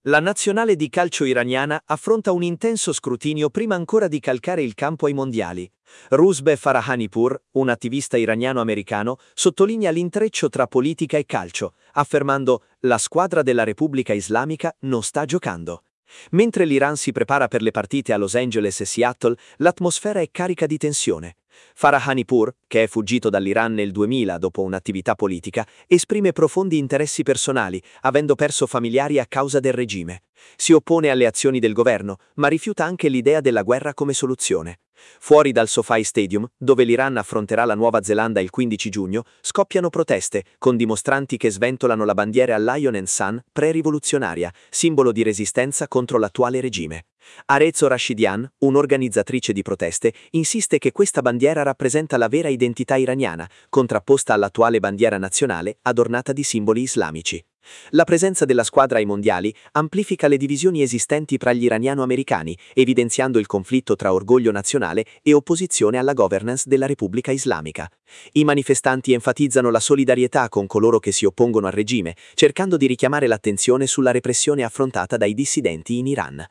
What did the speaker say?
La nazionale di calcio iraniana affronta un intenso scrutinio prima ancora di calcare il campo ai mondiali. Rusbeh Farahanipour, un attivista iraniano-americano, sottolinea l'intreccio tra politica e calcio, affermando «La squadra della Repubblica Islamica non sta giocando». Mentre l'Iran si prepara per le partite a Los Angeles e Seattle, l'atmosfera è carica di tensione. Farahanipour, che è fuggito dall'Iran nel 2000 dopo un'attività politica, esprime profondi interessi personali, avendo perso familiari a causa del regime. Si oppone alle azioni del governo, ma rifiuta anche l'idea della guerra come soluzione. Fuori dal SoFi Stadium, dove l'Iran affronterà la Nuova Zelanda il 15 giugno, scoppiano proteste, con dimostranti che sventolano la bandiera Lion and Sun pre-rivoluzionaria, simbolo di resistenza contro l'attuale regime. Arezzo Rashidian, un'organizzatrice di proteste, insiste che questa bandiera rappresenta la vera identità iraniana, contrapposta all'attuale bandiera nazionale adornata di simboli islamici. La presenza della squadra ai mondiali amplifica le divisioni esistenti tra gli iraniano-americani, evidenziando il conflitto tra orgoglio nazionale e opposizione alla governance della Repubblica Islamica. I manifestanti enfatizzano la solidarietà con coloro che si oppongono al regime, cercando di richiamare l'attenzione sulla repressione affrontata dai dissidenti in Iran.